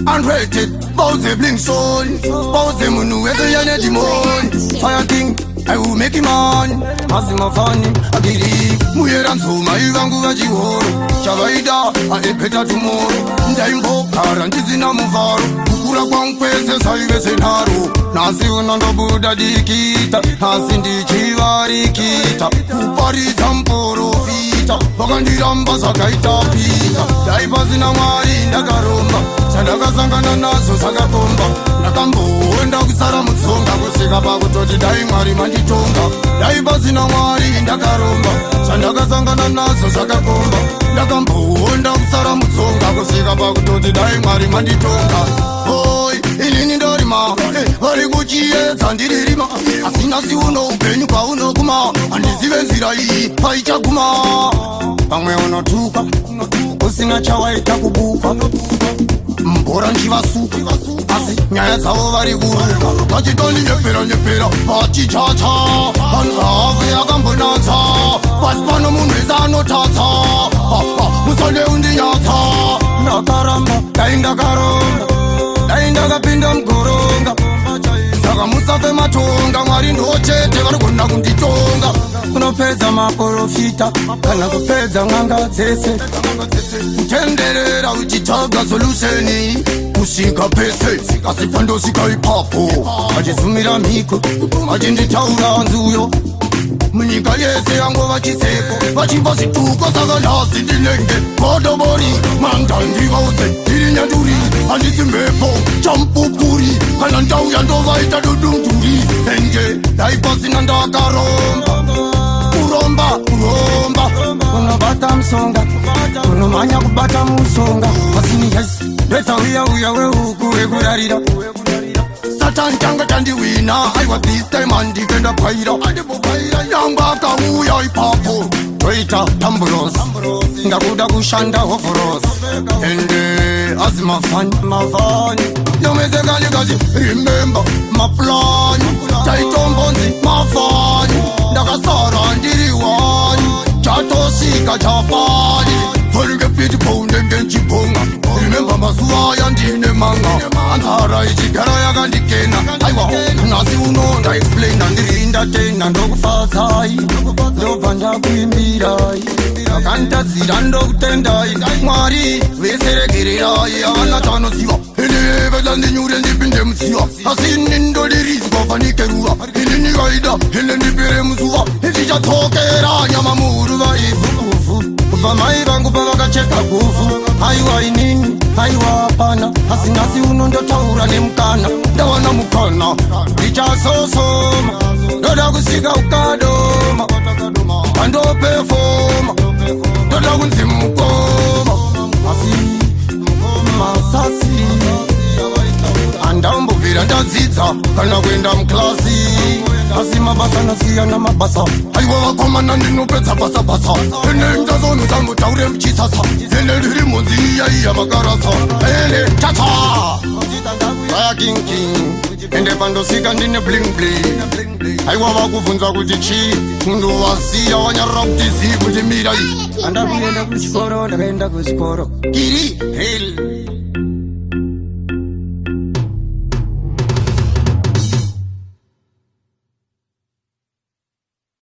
unrated, Bowser bling soul, Bowser munu yane demon. Fire king, I will make him on. Mazima fani, agiri. Muyera nzuma ivangu vachihoro. Chavaida, aepeta tomorrow. Ndaimbo, karantizina muvaro. Kukura kwangkwese saive senaro. Nasi unandobuda dikita. Nasi ndichivarikita. Kuparitsa mporofita. Vakandiramba sakaita pita. Daipasina mwari ndakaromba. Chandakasangana nazo sakakomba. Ndakamboenda kusara mutsonga. Kusvika pakutoti dai mwari manditonga. Daipasina mwari ndakaromba. Chandakasangana nazo sakakomba. Ndakamboenda kusara mutsonga. Kusvika pakutoti dai mwari manditonga. Hoi, inini ndorima. Vari kuchiedza ndiririma. Asina siuno upenyu kwaunoguma. Handizive nzira iyi paichaguma. Pamwe unotuka usina chawaita kubuka. Mbora nchivasuka asi nyaya dzavo vari kuruka. Vachitonyepera vachichacha. Vanzavu yakambonatsa. Pasi pano munhu wese anotatsa. Musande undinyatsa. Ndakaramba dai ndakaromba. Dai ndakapinda mugoronga. Saka musafe matonga. Mwari ndochete varigona kunditonga. Kunopedza maprofita kana kupedza nganga dzese. Kutenderera uchitsvaga solusheni kusvika pese. Asi pandosvika ipapo achizumira mhiko achinditaura nzuyo. Munyika yese yangova chiseko. Vachimba zvituko saka nhasi ndinenge godobori. Mandandivaudze ndiri nyanduri. Handisi mhepo champupuri. Kana ndauya ndovaita dudumduri. Enge daipasina ndakaromba. Kuromba unobata msonga. Unomanya kubata musonga. Asini yes leta uya wehuku wekurarira. Satan changa chandiwina. Aiwa this time andifenda paira. Yanga akauya ipapo toita tamburos. Ndakuda kushanda hoforos. Ende azimafani yomezekanyikazi. Remember maplani. Taitombonzi mafani. Ndakasara ndiri wani. Chatosika chapani. Forge piti poundenge nchiponga. Remember mazuva yandine manga. Anzara ichigara yakandikena. Aiwa nasi unonda explain. Andiri indatena ndokufazai. Ndobva ndakuimbirai. Akantadzira ndokutendai. Mwari veseregererai. Havana chanoziva. Ine vela ndinyure ndipinde mutsiva. Asi nindodirizwa vanikerura. Ini nikaida. Ine ndipere muzuva. Ndichatokera nyama muruva ivukuvu. Kubva mai vangu pavakacheka guvu. Haiwa inini, haiwa hapana. Asi nasi unondotaura nemukana. Ndawana mukana ndichasosoma. Ndoda kusika ukadoma. Andopefoma. Ndoda kunzi mukoma. Asi masasi andambovira ndadzidza kana kuenda muklasi. Asi mabasa nasiyana mabasa. Aiwa vakomana ndinopedza basa. Ene ndazonu dzangu taure muchisasa. Ene ndiri munzi iya makarasa. Ene tata Fire king. Ende pandosika ndine bling bling. Aiwa vakubvunza kuti chi. Munhu wasiya wanyarara kuti zii kuti mirai. Andakuyenda kuchikoro ndakaenda kuchikoro. Kiri hell.